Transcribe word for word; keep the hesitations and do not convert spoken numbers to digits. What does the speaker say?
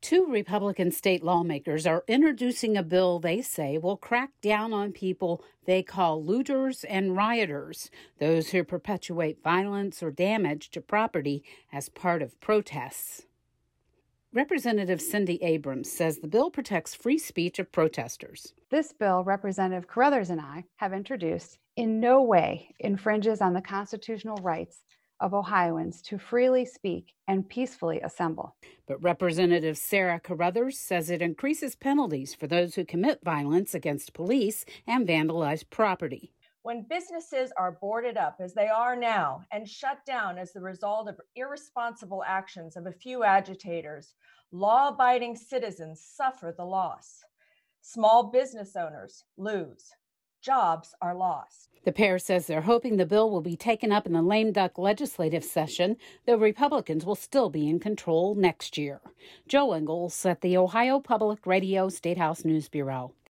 Two Republican state lawmakers are introducing a bill they say will crack down on people they call looters and rioters, those who perpetuate violence or damage to property as part of protests. Representative Cindy Abrams says the bill protects free speech of protesters. This bill Representative Carruthers and I have introduced in no way infringes on the constitutional rights of Ohioans to freely speak and peacefully assemble. But Representative Sarah Carruthers says it increases penalties for those who commit violence against police and vandalize property. When businesses are boarded up, as they are now, and shut down as the result of irresponsible actions of a few agitators, law-abiding citizens suffer the loss. Small business owners lose. Jobs are lost. The pair says they're hoping the bill will be taken up in the lame duck legislative session, though Republicans will still be in control next year. Joe Ingles at the Ohio Public Radio State House News Bureau.